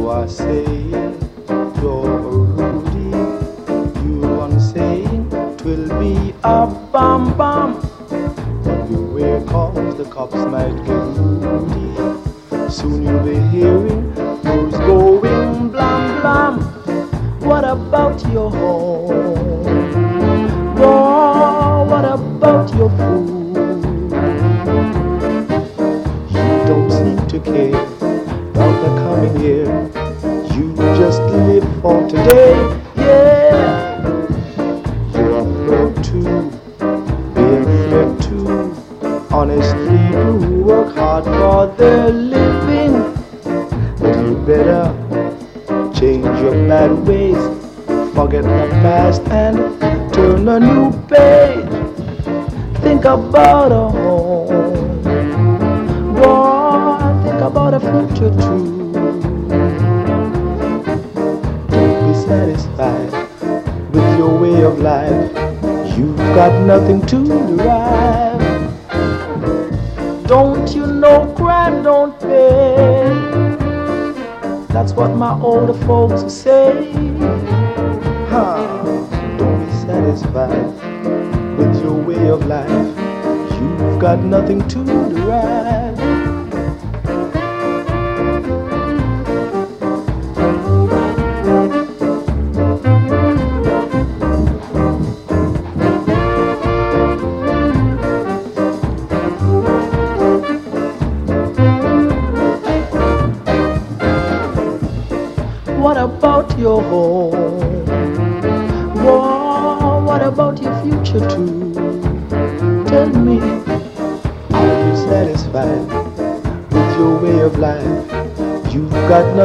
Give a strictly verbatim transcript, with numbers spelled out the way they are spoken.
are saying you're a Rudy. You are saying 'twill be a bam bam. Beware, cause the cops might get moody. Soon you'll be hearing who's going blam blam. What about your home? Oh, what about your food? You don't seem to care about the coming year. You just live for today, yeah. You're afraid to be afraid to honestly do work hard for their living. But you better change your bad ways, forget the past and turn a new page. Think about a home, boy, think about a future too. Don't be satisfied with your way of life. You've got nothing to derive. Don't you know crime don't pay? That's what my older folks say. Huh. Don't be satisfied with your way of life. You've got nothing to derive. What about your home? Whoa, what about your future too? Tell me, are you satisfied with your way of life? You've got nothing.